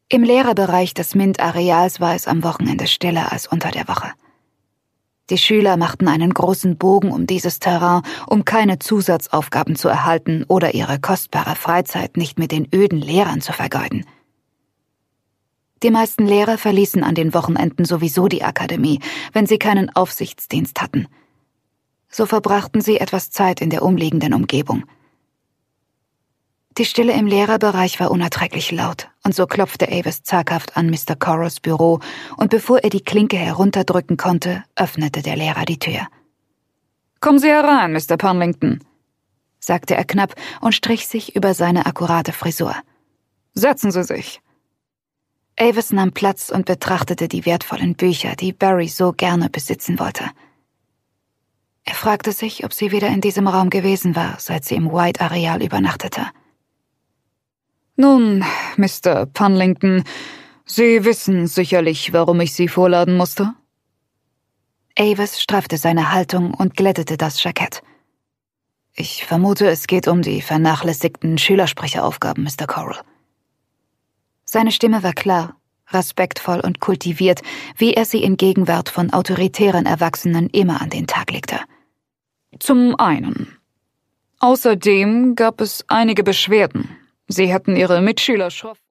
Im Lehrerbereich des MINT-Areals war es am Wochenende stiller als unter der Woche. Die Schüler machten einen großen Bogen um dieses Terrain, um keine Zusatzaufgaben zu erhalten oder ihre kostbare Freizeit nicht mit den öden Lehrern zu vergeuden. Die meisten Lehrer verließen an den Wochenenden sowieso die Akademie, wenn sie keinen Aufsichtsdienst hatten. So verbrachten sie etwas Zeit in der umliegenden Umgebung. Die Stille im Lehrerbereich war unerträglich laut, und so klopfte Avis zaghaft an Mr. Corals Büro, und bevor er die Klinke herunterdrücken konnte, öffnete der Lehrer die Tür. »Kommen Sie herein, Mr. Punlington«, sagte er knapp und strich sich über seine akkurate Frisur. »Setzen Sie sich.« Avis nahm Platz und betrachtete die wertvollen Bücher, die Barry so gerne besitzen wollte. Er fragte sich, ob sie wieder in diesem Raum gewesen war, seit sie im White-Areal übernachtete. »Nun, Mr. Punlington, Sie wissen sicherlich, warum ich Sie vorladen musste?« Avis straffte seine Haltung und glättete das Jackett. »Ich vermute, es geht um die vernachlässigten Schülersprecheraufgaben, Mr. Coral.« Seine Stimme war klar, respektvoll und kultiviert, wie er sie in Gegenwart von autoritären Erwachsenen immer an den Tag legte. »Zum einen. Außerdem gab es einige Beschwerden. Sie hätten ihre Mitschüler schroff